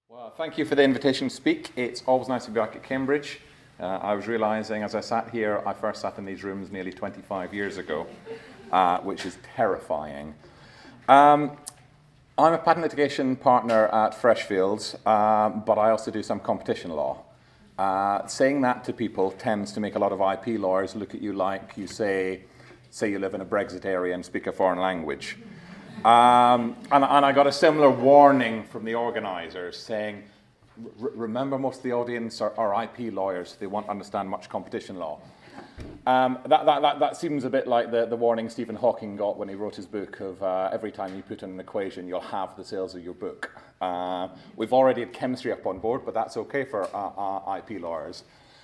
Well, thank you for the invitation to speak. It's always nice to be back at Cambridge. I was realizing as I sat here, I first sat in these rooms nearly 25 years ago, which is terrifying. I'm a patent litigation partner at Freshfields, but I also do some competition law. Saying that to people tends to make a lot of IP lawyers look at you like you say you live in a Brexit area and speak a foreign language. And I got a similar warning from the organisers saying, remember most of the audience are IP lawyers, they won't understand much competition law. That seems a bit like the warning Stephen Hawking got when he wrote his book of every time you put in an equation, you'll have the sales of your book. We've already had chemistry up on board, but that's okay for IP lawyers.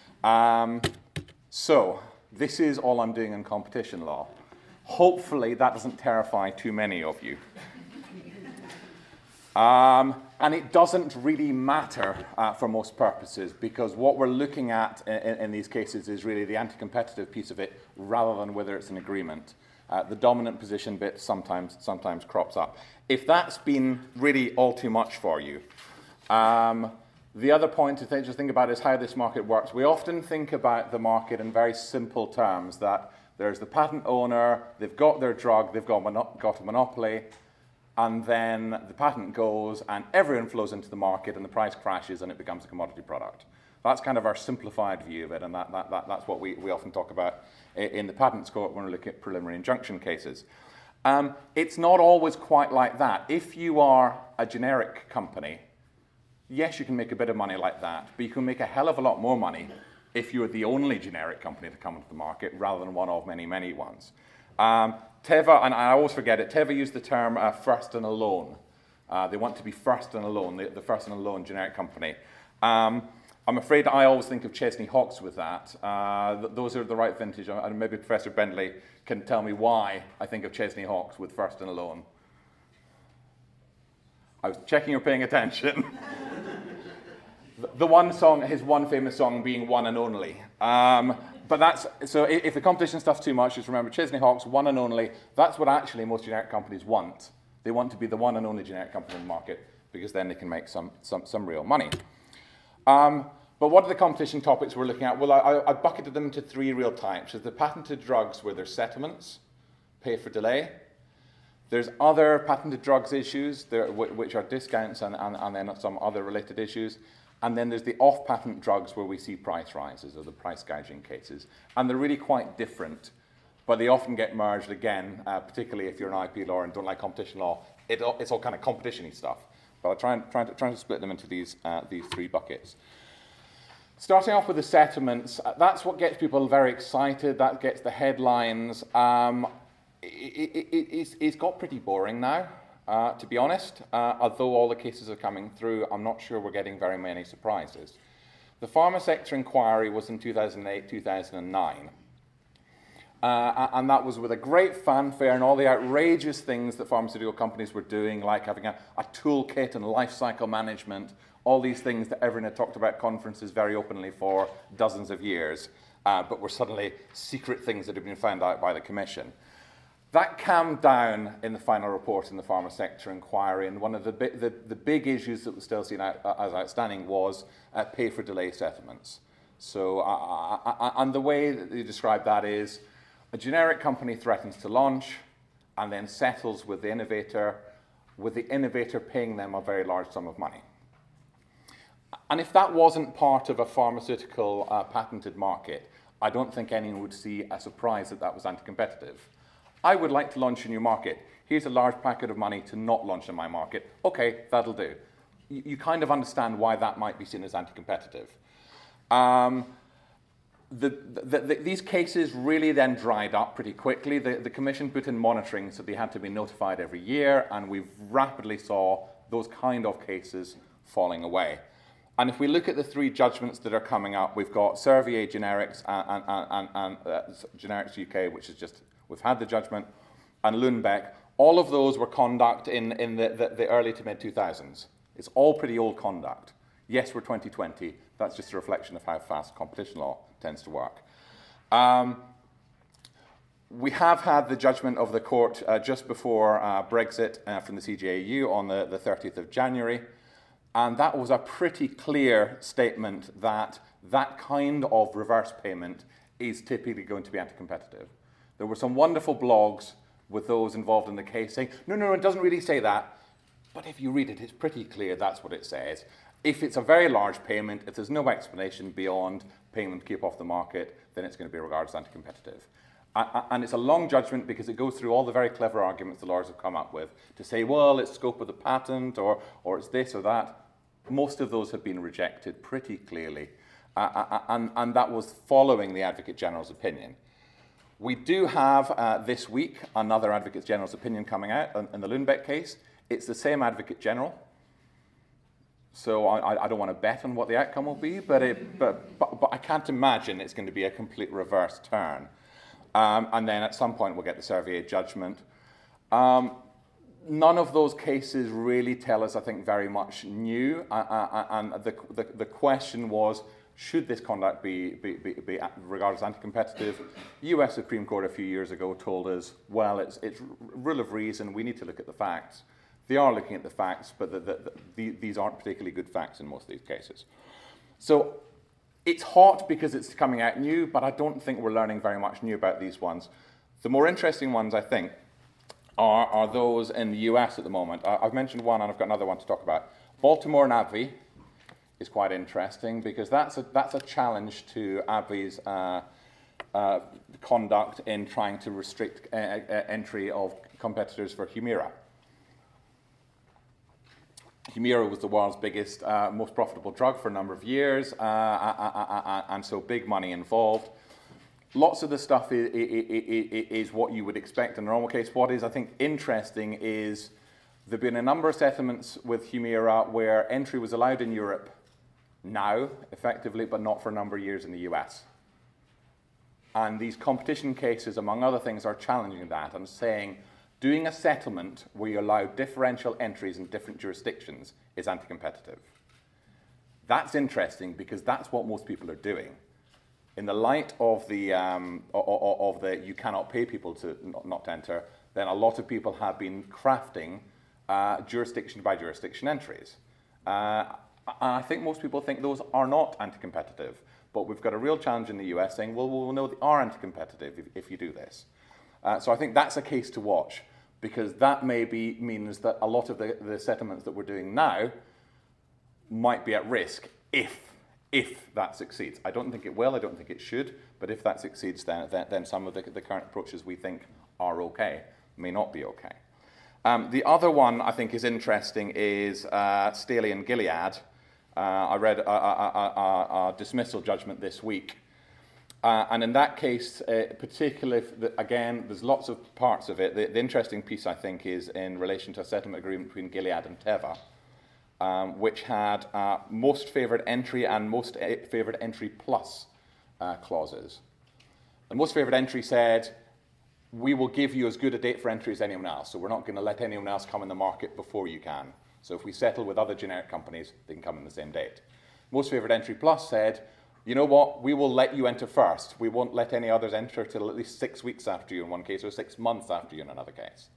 So this is all I'm doing in competition law. Hopefully that doesn't terrify too many of you. And it doesn't really matter for most purposes, because what we're looking at in these cases is really the anti-competitive piece of it rather than whether it's an agreement. The dominant position bit sometimes crops up. If that's been really all too much for you, the other point to just think about is how this market works. We often think about the market in very simple terms, that there's the patent owner, they've got their drug, they've got a monopoly, and then the patent goes and everyone flows into the market and the price crashes and it becomes a commodity product. That's kind of our simplified view of it, and that's what we often talk about in the patents court when we look at preliminary injunction cases. It's not always quite like that. If you are a generic company, yes, you can make a bit of money like that, but you can make a hell of a lot more money if you're the only generic company to come into the market rather than one of many, many ones. Teva, and I always forget it, Teva used the term first and alone. They want to be first and alone, the first and alone generic company. I'm afraid I always think of Chesney Hawkes with that. Those are the right vintage, and maybe Professor Bentley can tell me why I think of Chesney Hawkes with first and alone. I was checking you're paying attention. The one song, his one famous song being One and Only. But that's, so if the competition stuff's too much, just remember Chesney Hawkes, one and only. That's what actually most generic companies want. They want to be the one and only generic company in the market, because then they can make some real money. But what are the competition topics we're looking at? Well, I bucketed them into three real types. There's the patented drugs where there's settlements, pay for delay. There's other patented drugs issues, which are discounts and then some other related issues. And then there's the off-patent drugs where we see price rises, or the price gouging cases. And they're really quite different, but they often get merged again, particularly if you're an IP lawyer and don't like competition law. It's all kind of competition-y stuff. But I'll try to split them into these three buckets. Starting off with the settlements, that's what gets people very excited. That gets the headlines. It's got pretty boring now. To be honest, although all the cases are coming through, I'm not sure we're getting very many surprises. The pharma sector inquiry was in 2008, 2009. And that was with a great fanfare and all the outrageous things that pharmaceutical companies were doing, like having a toolkit and life cycle management, all these things that everyone had talked about at conferences very openly for dozens of years, but were suddenly secret things that had been found out by the Commission. That calmed down in the final report in the pharma sector inquiry, and one of the big issues that was still seen as outstanding was pay for delay settlements. So, and the way that they describe that is a generic company threatens to launch and then settles with the innovator paying them a very large sum of money. And if that wasn't part of a pharmaceutical patented market, I don't think anyone would see a surprise that was anti-competitive. I would like to launch a new market. Here's a large packet of money to not launch in my market. Okay, that'll do. You kind of understand why that might be seen as anti-competitive. These cases really then dried up pretty quickly. The Commission put in monitoring, so they had to be notified every year, and we rapidly saw those kind of cases falling away. And if we look at the three judgments that are coming up, we've got Servier Generics and Generics UK, which is just, we've had the judgment, and Lundbeck. All of those were conduct in the early to mid-2000s. It's all pretty old conduct. Yes, we're 2020. That's just a reflection of how fast competition law tends to work. We have had the judgment of the court just before Brexit from the CJEU on the 30th of January. And that was a pretty clear statement that that kind of reverse payment is typically going to be anti-competitive. There were some wonderful blogs with those involved in the case saying, no, it doesn't really say that. But if you read it, it's pretty clear that's what it says. If it's a very large payment, if there's no explanation beyond paying them to keep off the market, then it's going to be regarded as anti-competitive. And it's a long judgment because it goes through all the very clever arguments the lawyers have come up with to say, well, it's scope of the patent or it's this or that. Most of those have been rejected pretty clearly. And that was following the Advocate General's opinion. We do have this week another Advocate General's opinion coming out in the Lundbeck case. It's the same Advocate General. So I don't want to bet on what the outcome will be, but I can't imagine it's going to be a complete reverse turn. And then at some point we'll get the Servier judgment. None of those cases really tell us, I think, very much new. And the question was, should this conduct be regarded as anti-competitive? US Supreme Court a few years ago told us, well, it's rule of reason, we need to look at the facts. They are looking at the facts, but these aren't particularly good facts in most of these cases. So it's hot because it's coming out new, but I don't think we're learning very much new about these ones. The more interesting ones, I think, are those in the US at the moment. I've mentioned one, and I've got another one to talk about. Baltimore and AbbVie is quite interesting because that's a challenge to AbbVie's conduct in trying to restrict entry of competitors for Humira. Humira was the world's biggest, most profitable drug for a number of years, and so big money involved. Lots of the stuff is what you would expect in a normal case. What is, I think, interesting is there have been a number of settlements with Humira where entry was allowed in Europe now, effectively, but not for a number of years in the US. And these competition cases, among other things, are challenging that and saying, doing a settlement where you allow differential entries in different jurisdictions is anti-competitive. That's interesting because that's what most people are doing. In the light of the you cannot pay people to not to enter, then a lot of people have been crafting jurisdiction by jurisdiction entries. I think most people think those are not anti-competitive, but we've got a real challenge in the US saying, well, we'll know they are anti-competitive if you do this. So I think that's a case to watch, because that maybe means that a lot of the settlements that we're doing now might be at risk if that succeeds. I don't think it will, I don't think it should, but if that succeeds, then some of the current approaches we think are okay may not be okay. The other one I think is interesting is Staley and Gilead. I read a dismissal judgment this week. And in that case, particularly, again, there's lots of parts of it. The interesting piece, I think, is in relation to a settlement agreement between Gilead and Teva, which had most favoured entry and most favoured entry plus clauses. The most favoured entry said, we will give you as good a date for entry as anyone else, so we're not going to let anyone else come in the market before you can. So if we settle with other generic companies, they can come in the same date. Most favoured entry plus said, you know what, we will let you enter first. We won't let any others enter till at least 6 weeks after you in one case or 6 months after you in another case.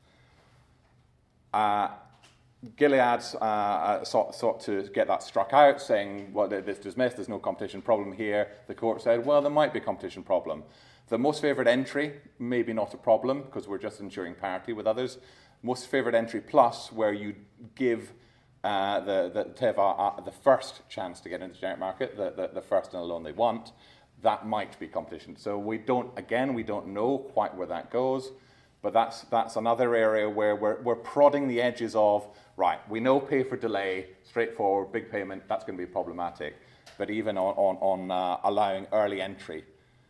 Gilead sought to get that struck out, saying, well, it's dismissed, there's no competition problem here. The court said, well, there might be a competition problem. The most favoured entry, maybe not a problem, because we're just ensuring parity with others. Most favoured entry plus, where you give the Teva the first chance to get into the generic market, the first and alone they want, that might be competition. So we don't know quite where that goes, but that's another area where we're prodding the edges of, right, we know pay for delay, straightforward, big payment, that's going to be problematic. But even on allowing early entry,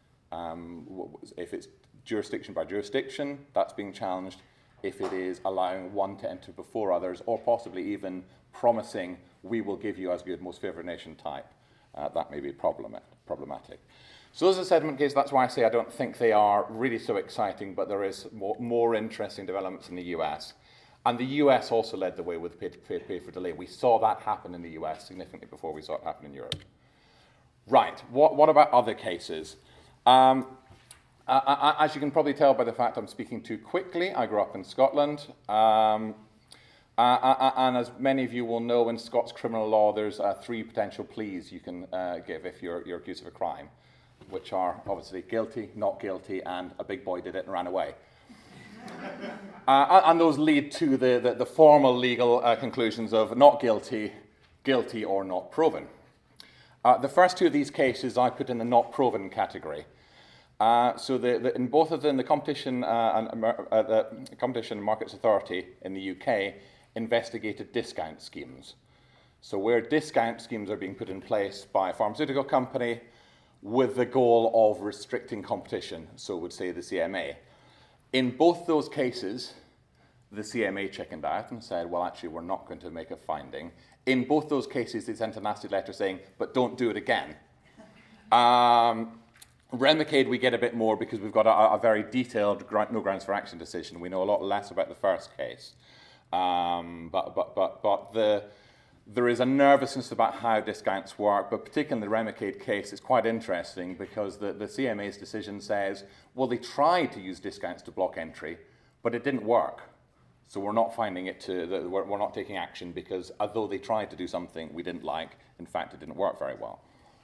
if it's jurisdiction by jurisdiction, that's being challenged. If it is allowing one to enter before others, or possibly even promising, we will give you as good most favoured nation type, that may be problematic. So those are settlement cases. That's why I say I don't think they are really so exciting, but there is more interesting developments in the US. And the US also led the way with pay for delay. We saw that happen in the US significantly before we saw it happen in Europe. Right, what about other cases? As you can probably tell by the fact I'm speaking too quickly, I grew up in Scotland. And as many of you will know, in Scots criminal law, there's 3 potential pleas you can give if you're accused of a crime, which are obviously guilty, not guilty, and a big boy did it and ran away. And those lead to the formal legal conclusions of not guilty, guilty, or not proven. The first 2 of these cases I put in the not proven category. So in both of them, the Competition and Markets Authority in the UK investigated discount schemes. So where discount schemes are being put in place by a pharmaceutical company with the goal of restricting competition, so would say the CMA. In both those cases, the CMA chickened out and said, well, actually, we're not going to make a finding. In both those cases, they sent a nasty letter saying, but don't do it again. Remicade, we get a bit more because we've got a very detailed no grounds for action decision. We know a lot less about the first case. But there is a nervousness about how discounts work, but particularly in the Remicade case, it's quite interesting because the CMA's decision says, well, they tried to use discounts to block entry, but it didn't work. So we're not finding it we're not taking action because although they tried to do something we didn't like, in fact, it didn't work very well.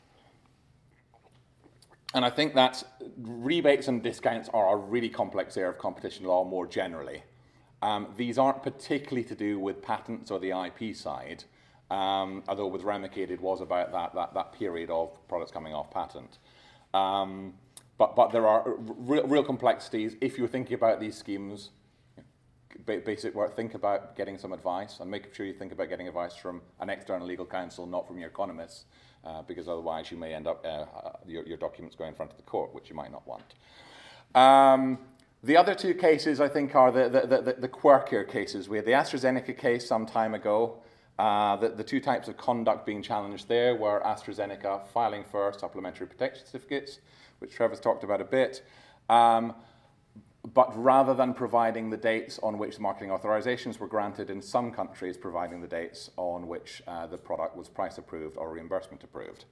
And I think that rebates and discounts are a really complex area of competition law more generally. These aren't particularly to do with patents or the IP side, although with Remicade it was about that period of products coming off patent. But there are real complexities. If you're thinking about these schemes, basic work, think about getting some advice and make sure you think about getting advice from an external legal counsel, not from your economists, because otherwise you may end up your documents going in front of the court, which you might not want. The other 2 cases, I think, are the quirkier cases. We had the AstraZeneca case some time ago. The 2 types of conduct being challenged there were AstraZeneca filing for supplementary protection certificates, which Trevor's talked about a bit, but rather than providing the dates on which marketing authorizations were granted, in some countries providing the dates on which the product was price approved or reimbursement approved.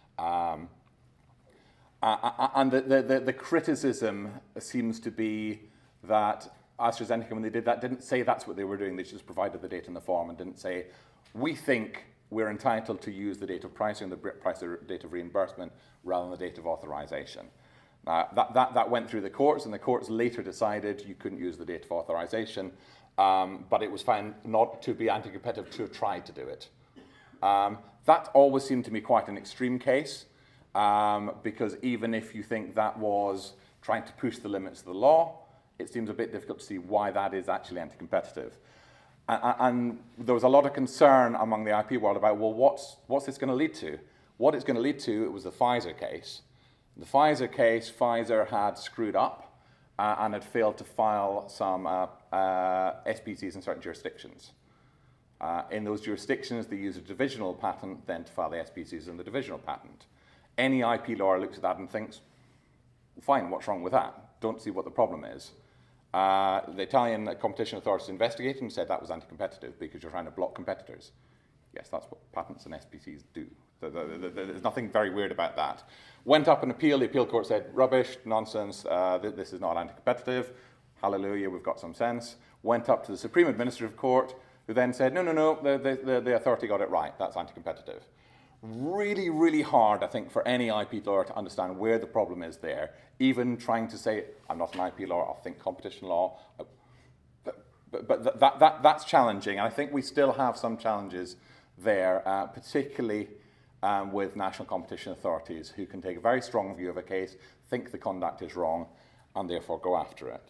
And the criticism seems to be that AstraZeneca, when they did that, didn't say that's what they were doing. They just provided the date in the form and didn't say, we think we're entitled to use the date of pricing, the date of reimbursement, rather than the date of authorization. That went through the courts, and the courts later decided you couldn't use the date of authorization, but it was found not to be anti-competitive to have tried to do it. That always seemed to me quite an extreme case, because even if you think that was trying to push the limits of the law, it seems a bit difficult to see why that is actually anti-competitive. And there was a lot of concern among the IP world about, well, what's this going to lead to? What it's going to lead to, it was the Pfizer case. The Pfizer case, Pfizer had screwed up and had failed to file some SPCs in certain jurisdictions. In those jurisdictions, they use a divisional patent then to file the SPCs in the divisional patent. Any IP lawyer looks at that and thinks, fine, what's wrong with that? Don't see what the problem is. The Italian competition authorities investigated and said that was anti-competitive because you're trying to block competitors. Yes, that's what patents and SPCs do. There's nothing very weird about that. Went up an appeal. The appeal court said, rubbish, nonsense, this is not anti-competitive. Hallelujah, we've got some sense. Went up to the Supreme Administrative Court, who then said, no, the authority got it right. That's anti-competitive. Really, really hard, I think, for any IP lawyer to understand where the problem is there. Even trying to say, I'm not an IP lawyer, I'll think competition law. But that's challenging. And I think we still have some challenges there, particularly with national competition authorities who can take a very strong view of a case, think the conduct is wrong, and therefore go after it.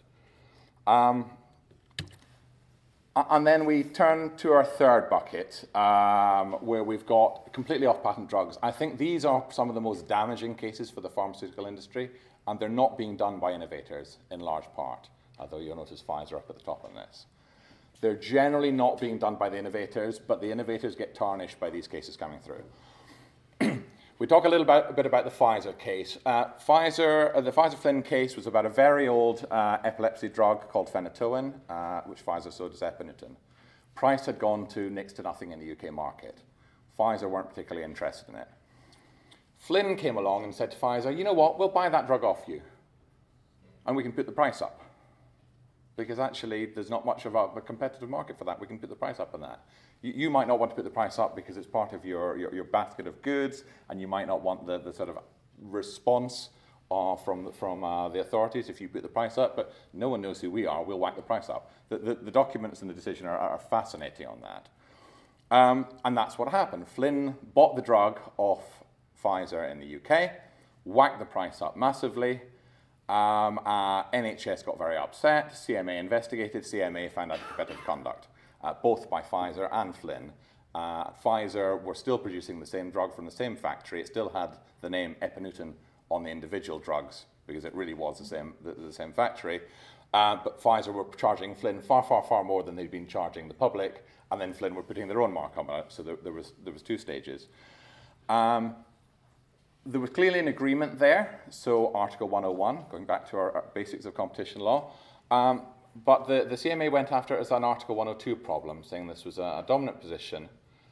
And then we turn to our third bucket, where we've got completely off-patent drugs. I think these are some of the most damaging cases for the pharmaceutical industry, and they're not being done by innovators in large part, although you'll notice Pfizer up at the top on this. They're generally not being done by the innovators, but the innovators get tarnished by these cases coming through. We talk a bit about the Pfizer case. The Pfizer-Flynn case was about a very old epilepsy drug called phenytoin, which Pfizer sold as Epinephrine. Price had gone to next to nothing in the UK market. Pfizer weren't particularly interested in it. Flynn came along and said to Pfizer, you know what, we'll buy that drug off you, and we can put the price up. because actually there's not much of a competitive market for that. We can put the price up on that. You might not want to put the price up because it's part of your basket of goods, and you might not want the sort of response from the authorities if you put the price up, but no one knows who we are. We'll whack the price up. The documents in the decision are fascinating on that. And that's what happened. Flynn bought the drug off Pfizer in the UK, whacked the price up massively. NHS got very upset. CMA investigated. CMA found anti-competitive conduct, both by Pfizer and Flynn. Pfizer were still producing the same drug from the same factory. It still had the name Epineutin on the individual drugs because it really was the same factory. But Pfizer were charging Flynn far, far, far more than they'd been charging the public, and then Flynn were putting their own mark on it. So there was two stages. There was clearly an agreement there. So Article 101, going back to our basics of competition law. But the CMA went after it as an Article 102 problem, saying this was a dominant position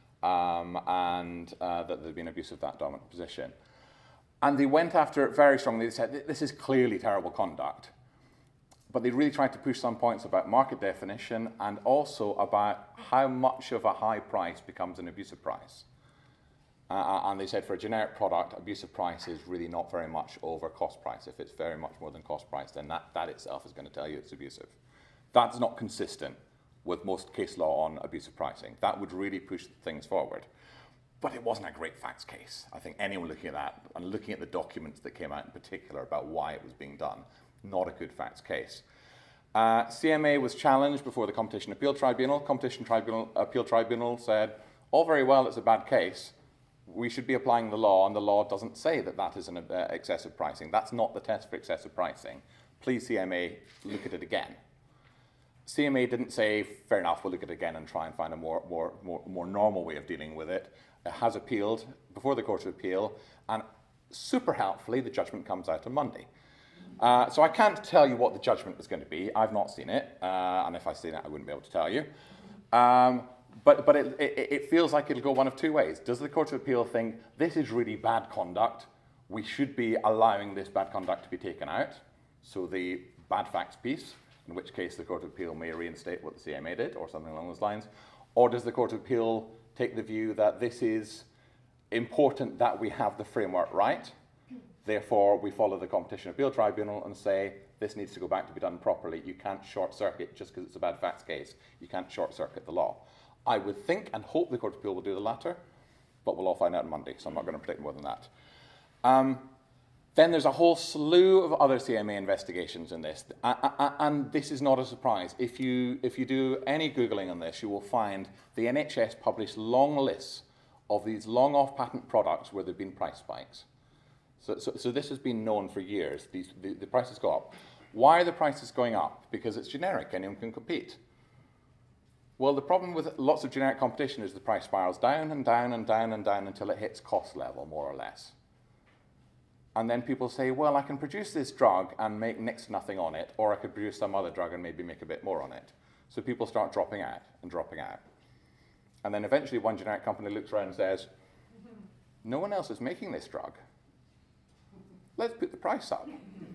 and that there'd been abuse of that dominant position. And they went after it very strongly. They said, this is clearly terrible conduct. But they really tried to push some points about market definition and also about how much of a high price becomes an abusive price. And they said for a generic product, abusive price is really not very much over cost price. If it's very much more than cost price, then that itself is going to tell you it's abusive. That's not consistent with most case law on abusive pricing. That would really push things forward. But it wasn't a great facts case. I think anyone looking at that and looking at the documents that came out in particular about why it was being done, not a good facts case. CMA was challenged before the Competition Appeal Tribunal. Appeal Tribunal said, all very well, it's a bad case. We should be applying the law, and the law doesn't say that that is an excessive pricing. That's not the test for excessive pricing. Please, CMA, look at it again. CMA didn't say, fair enough, we'll look at it again and try and find a more normal way of dealing with it. It has appealed before the Court of Appeal, and super helpfully, the judgment comes out on Monday. So I can't tell you what the judgment is going to be. I've not seen it, and if I'd seen it, I wouldn't be able to tell you. But it feels like it'll go one of two ways. Does the Court of Appeal think this is really bad conduct? We should be allowing this bad conduct to be taken out. So the bad facts piece, in which case the Court of Appeal may reinstate what the CMA did or something along those lines. Or does the Court of Appeal take the view that this is important that we have the framework right? Therefore, we follow the Competition Appeal Tribunal and say this needs to go back to be done properly. You can't short circuit just because it's a bad facts case. You can't short circuit the law. I would think and hope the Court of Appeal will do the latter, but we'll all find out on Monday, so I'm not going to predict more than that. Then there's a whole slew of other CMA investigations in this, and this is not a surprise. If you do any Googling on this, you will find the NHS publish long lists of these long off-patent products where there have been price spikes. So this has been known for years. The prices go up. Why are the prices going up? Because it's generic, anyone can compete. Well, the problem with lots of generic competition is the price spirals down and down and down and down until it hits cost level, more or less. And then people say, well, I can produce this drug and make next to nothing on it, or I could produce some other drug and maybe make a bit more on it. So people start dropping out and dropping out. And then eventually one generic company looks around and says, no one else is making this drug. Let's put the price up.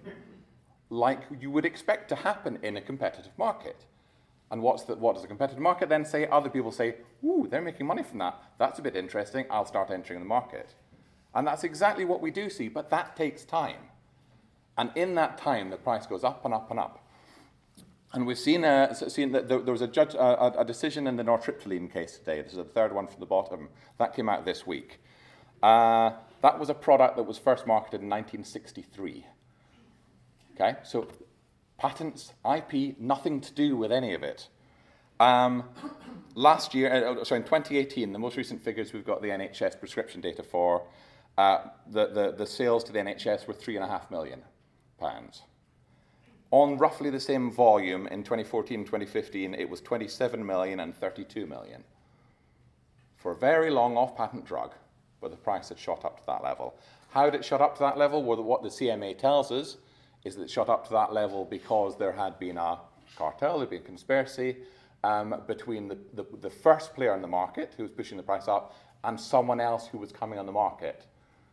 Like you would expect to happen in a competitive market. And what does the competitive market then say? Other people say, ooh, they're making money from that. That's a bit interesting. I'll start entering the market. And that's exactly what we do see, but that takes time. And in that time, the price goes up and up and up. And we've seen that there was a decision in the nortriptyline case today. This is the third one from the bottom. That came out this week. That was a product that was first marketed in 1963. Okay, so patents, IP, nothing to do with any of it. Last year, in 2018, the most recent figures we've got the NHS prescription data for, the sales to the NHS were £3.5 million. On roughly the same volume in 2014 and 2015, it was 27 million and 32 million. For a very long off-patent drug, but the price had shot up to that level. How did it shot up to that level? Well, what the CMA tells us is that it shot up to that level because there had been a cartel, there had been a conspiracy between the first player in the market who was pushing the price up and someone else who was coming on the market.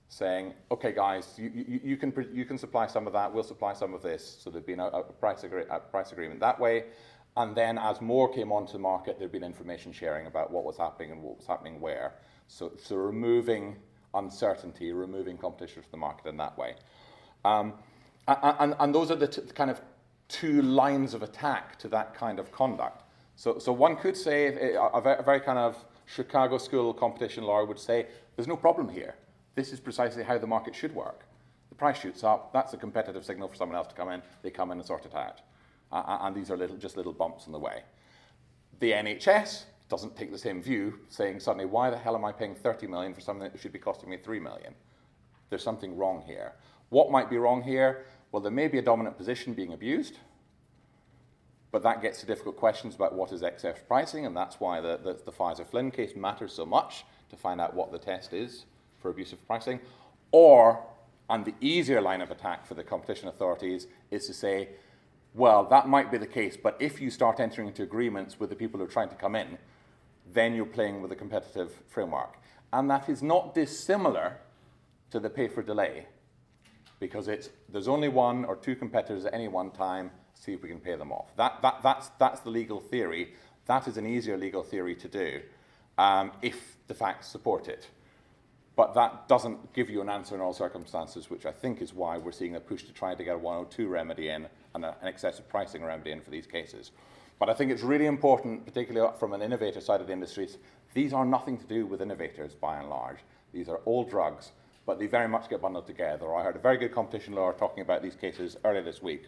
saying, okay, guys, you can supply some of that, we'll supply some of this. So there'd been a price agreement that way. And then as more came onto the market, there'd been information sharing about what was happening and what was happening where. So removing uncertainty, removing competition from the market in that way. And those are the kind of two lines of attack to that kind of conduct. So one could say, a very kind of Chicago school competition lawyer would say, there's no problem here. This is precisely how the market should work. The price shoots up, that's a competitive signal for someone else to come in, they come in and sort it out. And these are just little bumps in the way. The NHS doesn't take the same view, saying suddenly, why the hell am I paying 30 million for something that should be costing me 3 million? There's something wrong here. What might be wrong here? Well, there may be a dominant position being abused, but that gets to difficult questions about what is excess pricing, and that's why the Pfizer-Flynn case matters so much, to find out what the test is for abusive pricing. Or, and the easier line of attack for the competition authorities is to say, well, that might be the case, but if you start entering into agreements with the people who are trying to come in, then you're playing with a competitive framework. And that is not dissimilar to the pay for delay, because there's only one or two competitors at any one time, see if we can pay them off. That's the legal theory. That is an easier legal theory to do if the facts support it. But that doesn't give you an answer in all circumstances, which I think is why we're seeing a push to try to get a 102 remedy in and an excessive pricing remedy in for these cases. But I think it's really important, particularly from an innovator side of the industries, these are nothing to do with innovators by and large. These are old drugs, but they very much get bundled together. I heard a very good competition lawyer talking about these cases earlier this week.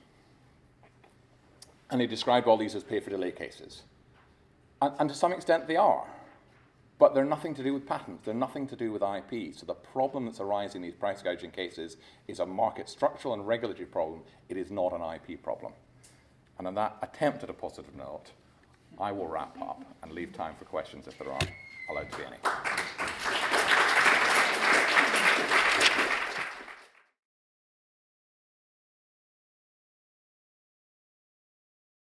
And he described all these as pay-for-delay cases. And to some extent they are. But they're nothing to do with patents. They're nothing to do with IP. So the problem that's arising in these price gouging cases is a market structural and regulatory problem. It is not an IP problem. And on that attempt at a positive note, I will wrap up and leave time for questions if there are allowed to be.